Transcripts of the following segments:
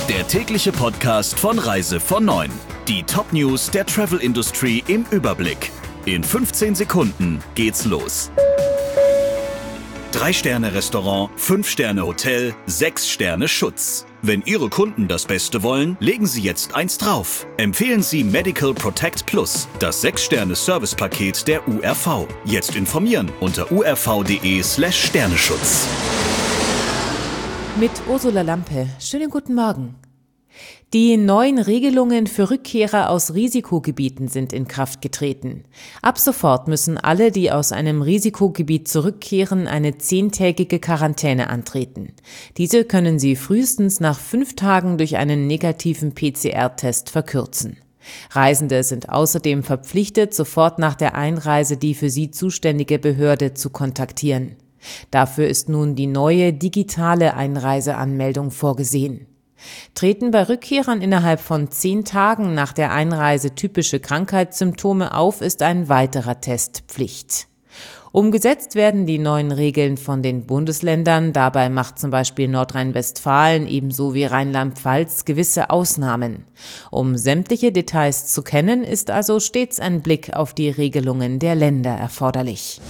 Der tägliche Podcast von Reise von 9. Die Top-News der Travel-Industrie im Überblick. In 15 Sekunden geht's los. 3-Sterne-Restaurant, 5-Sterne-Hotel, 6-Sterne-Schutz. Wenn Ihre Kunden das Beste wollen, legen Sie jetzt eins drauf. Empfehlen Sie Medical Protect Plus, das 6-Sterne-Service-Paket der URV. Jetzt informieren unter urv.de/Sterneschutz. Mit Ursula Lampe. Schönen guten Morgen. Die neuen Regelungen für Rückkehrer aus Risikogebieten sind in Kraft getreten. Ab sofort müssen alle, die aus einem Risikogebiet zurückkehren, eine 10-tägige Quarantäne antreten. Diese können sie frühestens nach 5 Tagen durch einen negativen PCR-Test verkürzen. Reisende sind außerdem verpflichtet, sofort nach der Einreise die für sie zuständige Behörde zu kontaktieren. Dafür ist nun die neue digitale Einreiseanmeldung vorgesehen. Treten bei Rückkehrern innerhalb von 10 Tagen nach der Einreise typische Krankheitssymptome auf, ist ein weiterer Test Pflicht. Umgesetzt werden die neuen Regeln von den Bundesländern. Dabei macht zum Beispiel Nordrhein-Westfalen ebenso wie Rheinland-Pfalz gewisse Ausnahmen. Um sämtliche Details zu kennen, ist also stets ein Blick auf die Regelungen der Länder erforderlich.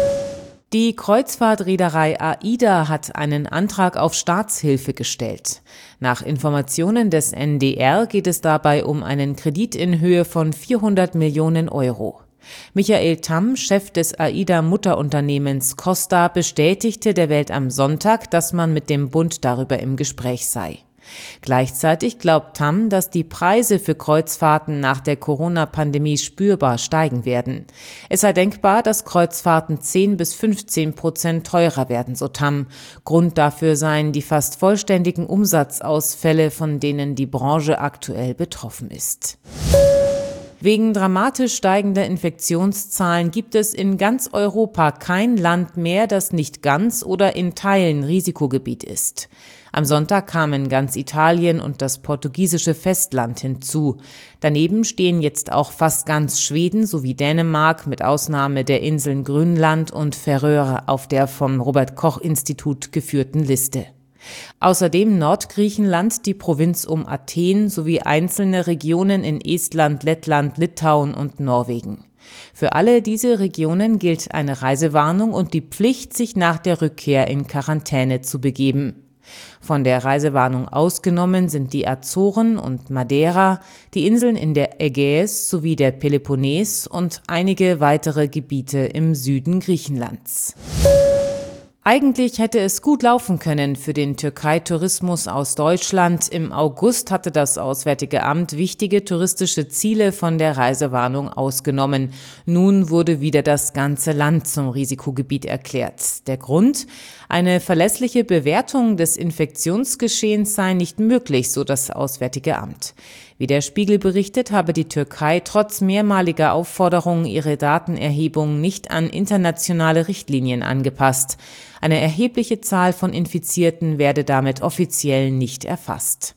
Die Kreuzfahrtreederei AIDA hat einen Antrag auf Staatshilfe gestellt. Nach Informationen des NDR geht es dabei um einen Kredit in Höhe von 400 Millionen Euro. Michael Tamm, Chef des AIDA-Mutterunternehmens Costa, bestätigte der Welt am Sonntag, dass man mit dem Bund darüber im Gespräch sei. Gleichzeitig glaubt Tamm, dass die Preise für Kreuzfahrten nach der Corona-Pandemie spürbar steigen werden. Es sei denkbar, dass Kreuzfahrten 10-15% teurer werden, so Tamm. Grund dafür seien die fast vollständigen Umsatzausfälle, von denen die Branche aktuell betroffen ist. Wegen dramatisch steigender Infektionszahlen gibt es in ganz Europa kein Land mehr, das nicht ganz oder in Teilen Risikogebiet ist. Am Sonntag kamen ganz Italien und das portugiesische Festland hinzu. Daneben stehen jetzt auch fast ganz Schweden sowie Dänemark mit Ausnahme der Inseln Grönland und Färöer auf der vom Robert-Koch-Institut geführten Liste. Außerdem Nordgriechenland, die Provinz um Athen sowie einzelne Regionen in Estland, Lettland, Litauen und Norwegen. Für alle diese Regionen gilt eine Reisewarnung und die Pflicht, sich nach der Rückkehr in Quarantäne zu begeben. Von der Reisewarnung ausgenommen sind die Azoren und Madeira, die Inseln in der Ägäis sowie der Peloponnes und einige weitere Gebiete im Süden Griechenlands. Eigentlich hätte es gut laufen können für den Türkei-Tourismus aus Deutschland. Im August hatte das Auswärtige Amt wichtige touristische Ziele von der Reisewarnung ausgenommen. Nun wurde wieder das ganze Land zum Risikogebiet erklärt. Der Grund? Eine verlässliche Bewertung des Infektionsgeschehens sei nicht möglich, so das Auswärtige Amt. Wie der Spiegel berichtet, habe die Türkei trotz mehrmaliger Aufforderungen ihre Datenerhebung nicht an internationale Richtlinien angepasst. Eine erhebliche Zahl von Infizierten werde damit offiziell nicht erfasst.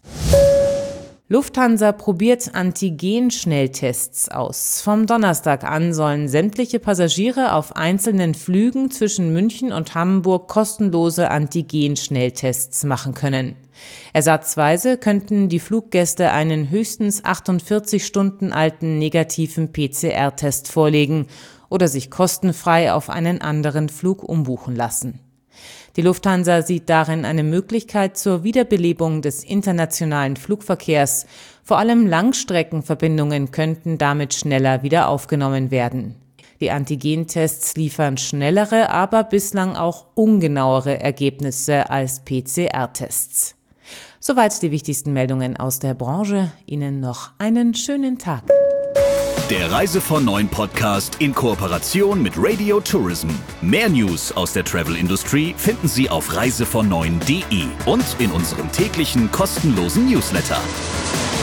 Lufthansa probiert Antigen-Schnelltests aus. Vom Donnerstag an sollen sämtliche Passagiere auf einzelnen Flügen zwischen München und Hamburg kostenlose Antigen-Schnelltests machen können. Ersatzweise könnten die Fluggäste einen höchstens 48 Stunden alten negativen PCR-Test vorlegen oder sich kostenfrei auf einen anderen Flug umbuchen lassen. Die Lufthansa sieht darin eine Möglichkeit zur Wiederbelebung des internationalen Flugverkehrs. Vor allem Langstreckenverbindungen könnten damit schneller wieder aufgenommen werden. Die Antigentests liefern schnellere, aber bislang auch ungenauere Ergebnisse als PCR-Tests. Soweit die wichtigsten Meldungen aus der Branche. Ihnen noch einen schönen Tag. Der Reise von 9 Podcast in Kooperation mit Radio Tourism. Mehr News aus der Travel-Industrie finden Sie auf reisevon9.de und in unserem täglichen kostenlosen Newsletter.